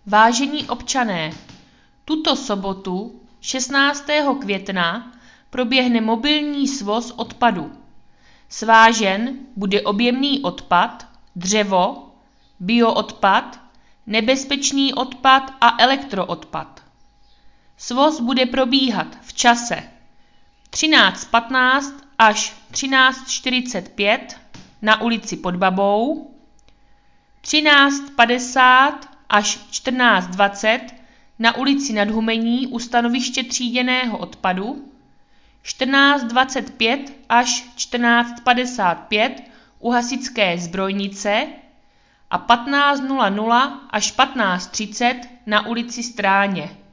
Vážení občané, tuto sobotu 16. května proběhne mobilní svoz odpadu. Svážen bude objemný odpad, dřevo, bioodpad, nebezpečný odpad a elektroodpad. Svoz bude probíhat v čase 13:15 až 13:45 na ulici Pod Babou, 13:50 až 14:20 na ulici Nad Humení u stanoviště tříděného odpadu, 14:25 až 14:55 u hasičské zbrojnice a 15:00 až 15:30 na ulici Stráně.